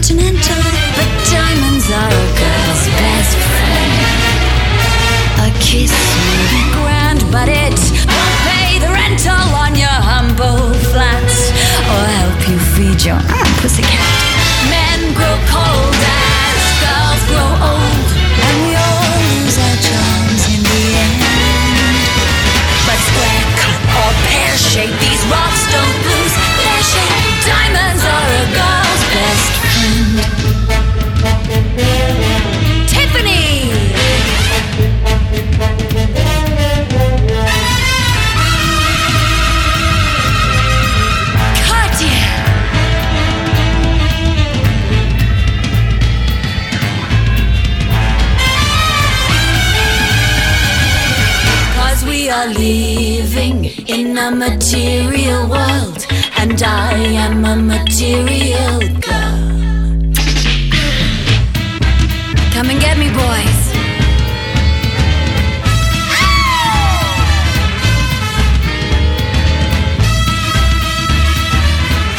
sentimental, but diamonds are a girl's best friend. A kiss may be grand, but it won't pay the rental on your humble flats, or help you feed your pussycat. Men grow cold as girls grow old, and we all lose our charms in the end. But square cut or pear shape, these rocks don't lose their shape. Diamonds are a girl's best friend. Tiffany! Cartier! 'Cause we are living in a material world, and I am a material